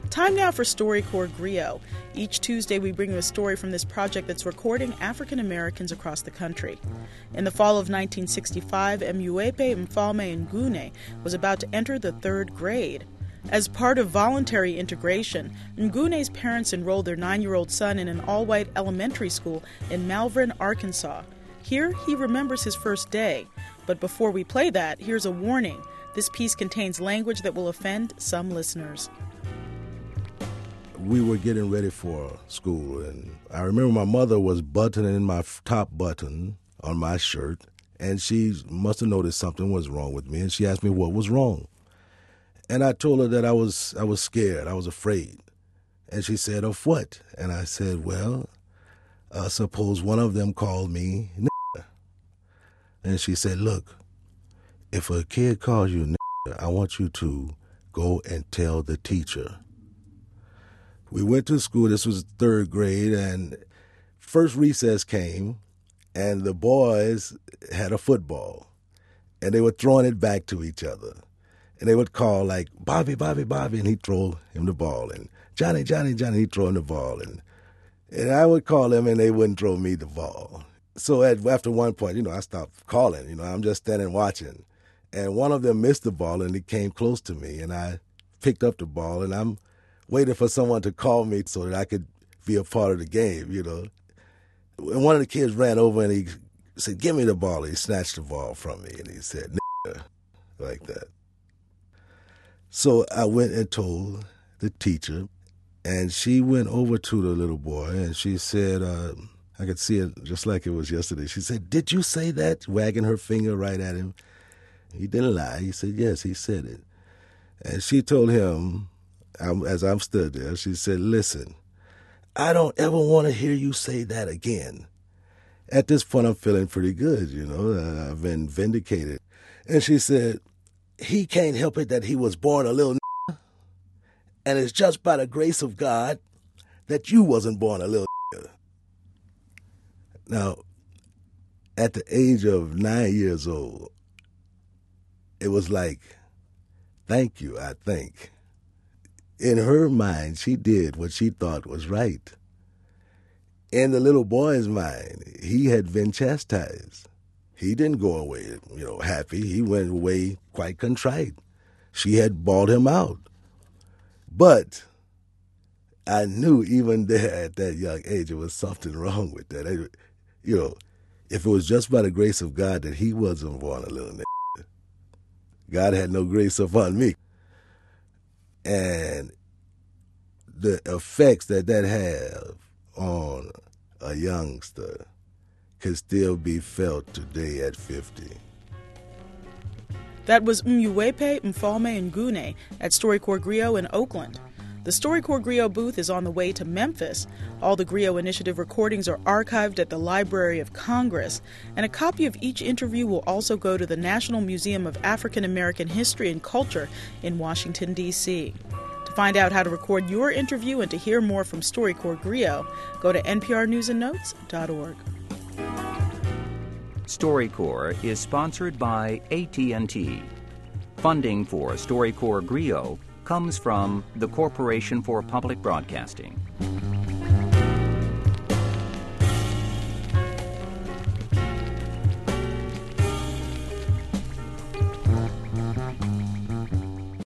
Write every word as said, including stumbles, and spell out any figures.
Time now for StoryCorps Griot. Each Tuesday we bring you a story from this project that's recording African Americans across the country. In the fall of nineteen sixty-five, Mwepu Mfalme Ngune was about to enter the third grade. As part of voluntary integration, Ngune's parents enrolled their nine-year-old son in an all-white elementary school in Malvern, Arkansas. Here, he remembers his first day. But before we play that, here's a warning. This piece contains language that will offend some listeners. We were getting ready for school, and I remember my mother was buttoning my top button on my shirt, and she must have noticed something was wrong with me, and she asked me what was wrong. And I told her that I was I was scared, I was afraid. And she said, of what? And I said, well, uh, suppose one of them called me nigger. And she said, look, if a kid calls you nigger, I want you to go and tell the teacher. We went to school, this was third grade, and first recess came, and the boys had a football, and they were throwing it back to each other. And they would call like, Bobby, Bobby, Bobby, and he'd throw him the ball, and Johnny, Johnny, Johnny, he'd throw him the ball. And, and I would call them, and they wouldn't throw me the ball. So at, after one point, you know, I stopped calling, you know, I'm just standing watching. And one of them missed the ball, and he came close to me, and I picked up the ball, and I'm waiting for someone to call me so that I could be a part of the game, you know. And one of the kids ran over and he said, give me the ball. He snatched the ball from me and he said, nigger, like that. So I went and told the teacher, and she went over to the little boy and she said, uh, I could see it just like it was yesterday. She said, did you say that? Wagging her finger right at him. He didn't lie. He said, yes, he said it. And she told him, I'm, as I'm stood there, she said, listen, I don't ever want to hear you say that again. At this point, I'm feeling pretty good, you know. Uh, I've been vindicated. And she said, he can't help it that he was born a little n***, and it's just by the grace of God that you wasn't born a little n***. Now, at the age of nine years old, it was like, thank you, I think. In her mind, she did what she thought was right. In the little boy's mind, he had been chastised. He didn't go away, you know, happy. He went away quite contrite. She had bawled him out. But I knew even there at that young age there was something wrong with that. I, you know, if it was just by the grace of God that he wasn't born a little nigga, God had no grace upon me. And the effects that that have on a youngster can still be felt today at fifty. That was Mwepu Mfalme Ngune at StoryCorps Griot in Oakland. The StoryCorps Griot booth is on the way to Memphis. All the Griot Initiative recordings are archived at the Library of Congress, and a copy of each interview will also go to the National Museum of African American History and Culture in Washington, D C To find out how to record your interview and to hear more from StoryCorps Griot, go to N P R news and notes dot org. StoryCorps is sponsored by A T and T. Funding for StoryCorps Griot comes from the Corporation for Public Broadcasting.